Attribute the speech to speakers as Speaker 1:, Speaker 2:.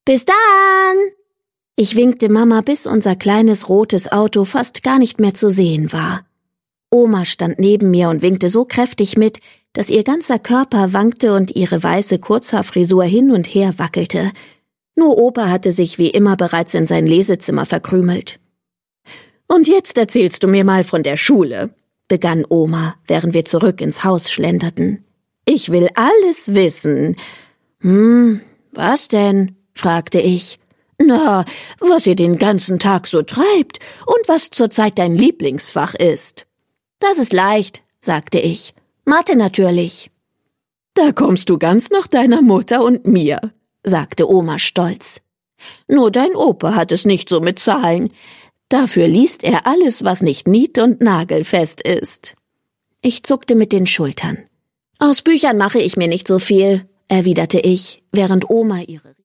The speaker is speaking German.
Speaker 1: Bis dann! Ich winkte Mama, bis unser kleines rotes Auto fast gar nicht mehr zu sehen war. Oma stand neben mir und winkte so kräftig mit, dass ihr ganzer Körper wankte und ihre weiße Kurzhaarfrisur hin und her wackelte. Nur Opa hatte sich wie immer bereits in sein Lesezimmer verkrümelt. »Und jetzt erzählst du mir mal von der Schule«, begann Oma, während wir zurück ins Haus schlenderten. »Ich will alles wissen.« Was denn?« fragte ich. »Na, was ihr den ganzen Tag so treibt und was zurzeit dein Lieblingsfach ist.« »Das ist leicht«, sagte ich. »Mathe natürlich.« »Da kommst du ganz nach deiner Mutter und mir«, sagte Oma stolz. »Nur dein Opa hat es nicht so mit Zahlen. Dafür liest er alles, was nicht nied- und nagelfest ist.« Ich zuckte mit den Schultern. »Aus Büchern mache ich mir nicht so viel«, erwiderte ich, während Oma ihre